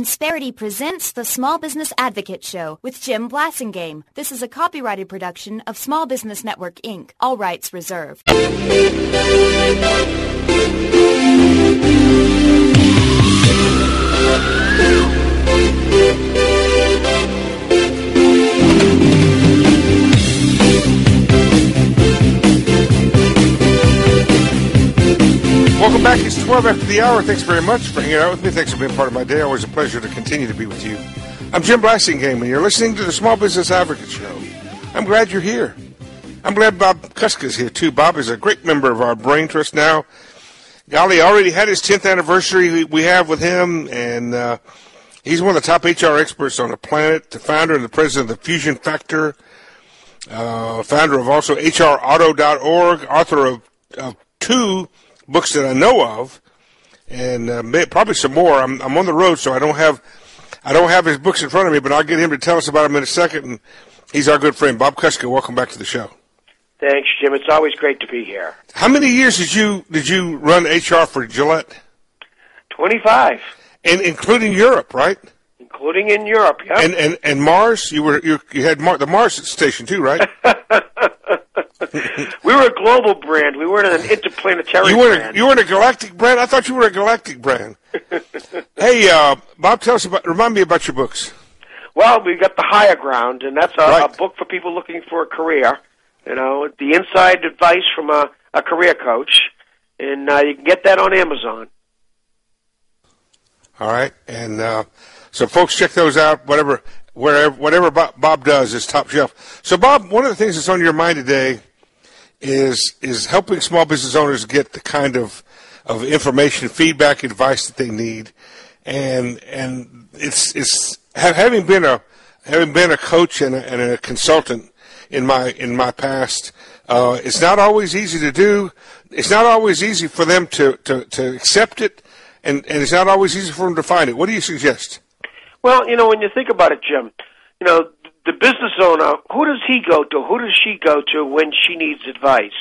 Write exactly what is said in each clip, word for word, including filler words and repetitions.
Insperity presents the Small Business Advocate Show with Jim Blasingame. This is a copyrighted production of Small Business Network, Incorporated. All rights reserved. Welcome back. It's twelve after the hour. Thanks very much for hanging out with me. Thanks for being part of my day. Always a pleasure to continue to be with you. I'm Jim Blasingame, and you're listening to the Small Business Advocate Show. I'm glad you're here. I'm glad Bob Kuska is here, too. Bob is a great member of our Brain Trust now. Golly, already had his tenth anniversary we have with him, and uh, he's one of the top H R experts on the planet, the founder and the president of the Fusion Factor, uh, founder of also H R auto dot org, author of, of two books that I know of, and uh, may, probably some more. I'm, I'm on the road, so I don't have I don't have his books in front of me, but I'll get him to tell us about them in a second. And he's our good friend, Bob Kuska. Welcome back to the show. Thanks, Jim. It's always great to be here. How many years did you did you run H R for Gillette? Twenty-five, and including Europe, right? Including in Europe, yeah. And and and Mars, you were you, you had Mar- the Mars station too, right? We were a global brand. We weren't an interplanetary you were brand. A, you weren't a galactic brand? I thought you were a galactic brand. Hey, uh, Bob, tell us about, remind me about your books. Well, we got The Higher Ground, and that's a, right. a book for people looking for a career. You know, the inside advice from a, a career coach, and uh, you can get that on Amazon. All right, and uh, so folks, check those out. Whatever, wherever, whatever Bob, Bob does is top shelf. So, Bob, one of the things that's on your mind today is is helping small business owners get the kind of of information, feedback, advice that they need, and and it's it's having been a having been a coach and a, and a consultant in my in my past. Uh, it's not always easy to do. It's not always easy for them to, to, to accept it, and, and it's not always easy for them to find it. What do you suggest? Well, you know, when you think about it, Jim, you know, the business owner, who does he go to? Who does she go to when she needs advice?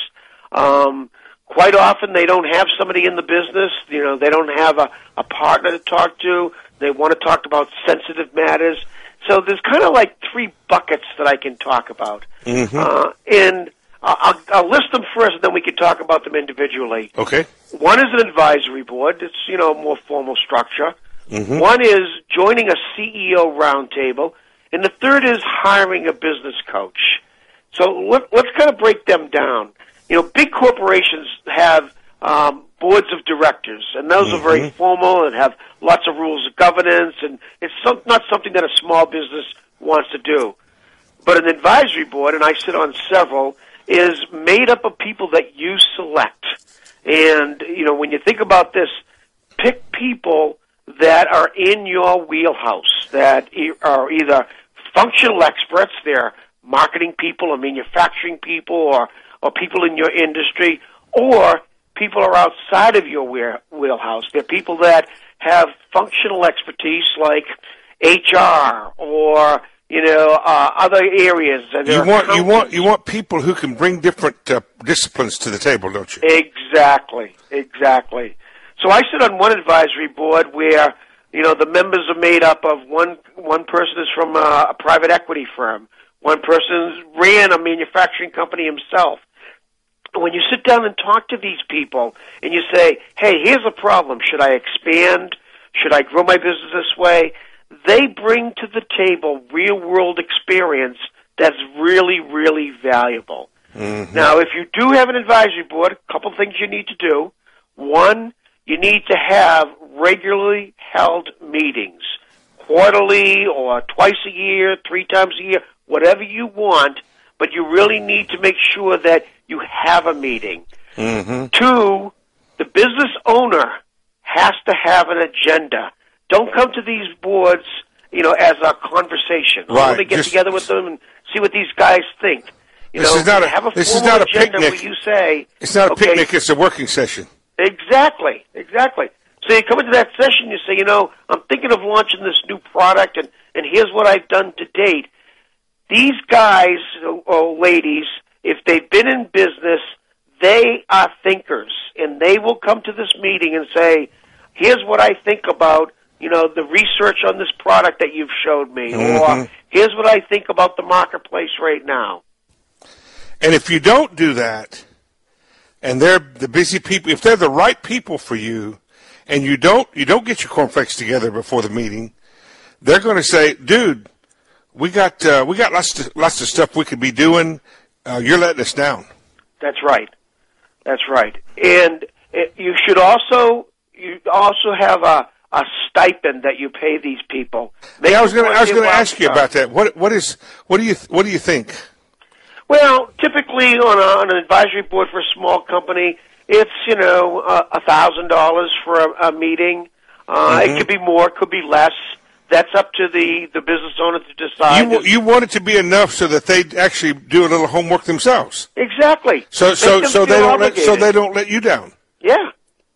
Um, quite often they don't have somebody in the business. You know, they don't have a, a partner to talk to. They want to talk about sensitive matters. So there's kind of like three buckets that I can talk about. Mm-hmm. Uh, and I'll, I'll list them first, and then we can talk about them individually. Okay. One is an advisory board. It's, you know, a more formal structure. Mm-hmm. One is joining a C E O roundtable. And the third is hiring a business coach. So let, let's kind of break them down. You know, big corporations have um, boards of directors, and those mm-hmm. are very formal and have lots of rules of governance, and it's some, not something that a small business wants to do. But an advisory board, and I sit on several, is made up of people that you select. And, you know, when you think about this, pick people that are in your wheelhouse, that are either functional experts, they're marketing people or manufacturing people or, or people in your industry, or people are outside of your wheelhouse. They're people that have functional expertise like H R or, you know, uh, other areas. You want, you want, you want people who can bring different uh, disciplines to the table, don't you? Exactly, exactly. So I sit on one advisory board where, you know, the members are made up of one one person is from a, a private equity firm. One person ran a manufacturing company himself. When you sit down and talk to these people and you say, hey, here's a problem. Should I expand? Should I grow my business this way? They bring to the table real-world experience that's really, really valuable. Mm-hmm. Now, if you do have an advisory board, a couple things you need to do. One, you need to have regularly held meetings, quarterly or twice a year, three times a year, whatever you want, but you really need to make sure that you have a meeting. Mm-hmm. Two, the business owner has to have an agenda. Don't come to these boards, you know, as a conversation. Right. Let me get Just, together with them and see what these guys think. You this know, is not a, have a this is formal not a agenda picnic. where you say, it's not a okay, picnic, it's a working session. Exactly, exactly. So you come into that session, you say, you know, I'm thinking of launching this new product, and, and here's what I've done to date. These guys or ladies, if they've been in business, they are thinkers, and they will come to this meeting and say, here's what I think about, you know, the research on this product that you've showed me, Mm-hmm. or here's what I think about the marketplace right now. And if you don't do that, and they're the busy people, if they're the right people for you, and you don't you don't get your cornflakes together before the meeting, they're going to say, "Dude, we got uh, we got lots of, lots of stuff we could be doing. Uh, you're letting us down." That's right. That's right. And it, you should also you also have a a stipend that you pay these people. Yeah, I was going to I was going to ask you about that. What what is what do you what do you think? Well, typically on, a, on an advisory board for a small company, it's, you know, a uh, thousand dollars for a, a meeting. Uh, mm-hmm. It could be more, it could be less. That's up to the, the business owner to decide. You, you want it to be enough so that they actually do a little homework themselves. Exactly. So so so they don't let, so they don't let you down. Yeah.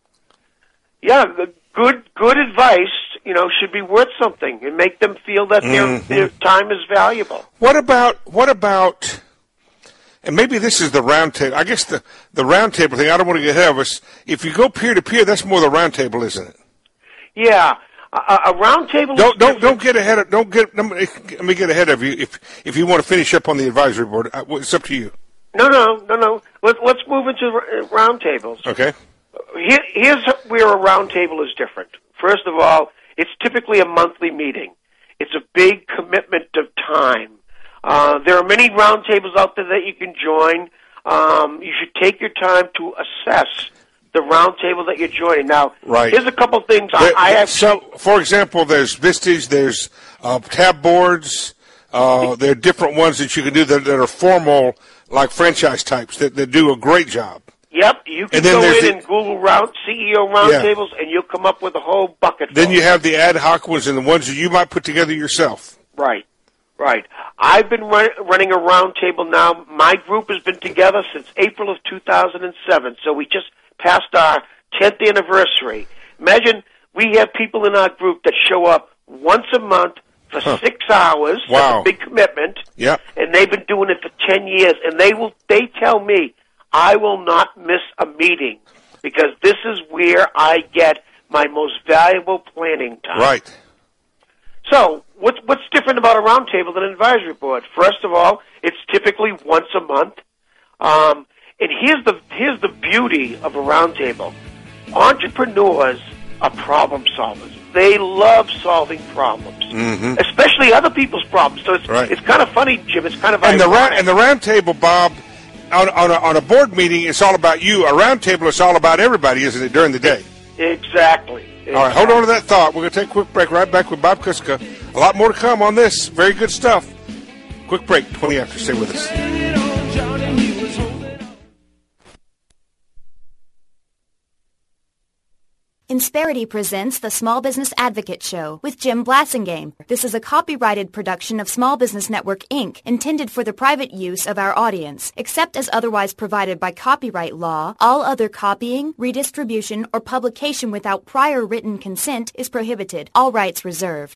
Yeah. The good good advice, you know, should be worth something and make them feel that mm-hmm. their their time is valuable. What about what about? And maybe this is the round table. I guess the, the round table thing, I don't want to get ahead of us. If you go peer-to-peer, that's more the round table, isn't it? Yeah. A, a round table don't, is don't, don't get ahead of, don't get, let me get ahead of you. If, if you want to finish up on the advisory board, it's up to you. No, no, no, no. Let, let's move into round tables. Okay. Here, here's where a round table is different. First of all, it's typically a monthly meeting. It's a big commitment of time. Uh, there are many roundtables out there that you can join. Um, you should take your time to assess the roundtable that you're joining. Now, right. here's a couple things there, I, I have. So, for example, there's Vistage, there's uh, tab boards. Uh, there are different ones that you can do that, that are formal, like franchise types, that, that do a great job. Yep, you can go in the, and Google round C E O roundtables, yeah. and you'll come up with a whole bucket. Then you have the ad hoc ones and the ones that you might put together yourself. Right. Right. I've been run, running a roundtable now. My group has been together since April of two thousand seven, so we just passed our tenth anniversary. Imagine we have people in our group that show up once a month for huh. six hours. Wow. That's a big commitment. Yep. And they've been doing it for ten years, and they will. They tell me, I will not miss a meeting because this is where I get my most valuable planning time. Right. So, what's what's different about a roundtable than an advisory board? First of all, it's typically once a month, um, and here's the here's the beauty of a roundtable. Entrepreneurs are problem solvers. They love solving problems, mm-hmm. especially other people's problems. So it's right. it's kind of funny, Jim. It's kind of and ironic. the round and the roundtable, Bob. On, on, a, on a board meeting, it's all about you. A roundtable, it's all about everybody, isn't it, during the day? Exactly. exactly. All right, hold on to that thought. We're going to take a quick break. Right back with Bob Kuska. A lot more to come on this. Very good stuff. Quick break, twenty after. Stay with us. Insperity presents the Small Business Advocate Show with Jim Blasingame. This is a copyrighted production of Small Business Network, Incorporated, intended for the private use of our audience. Except as otherwise provided by copyright law, all other copying, redistribution, or publication without prior written consent is prohibited. All rights reserved.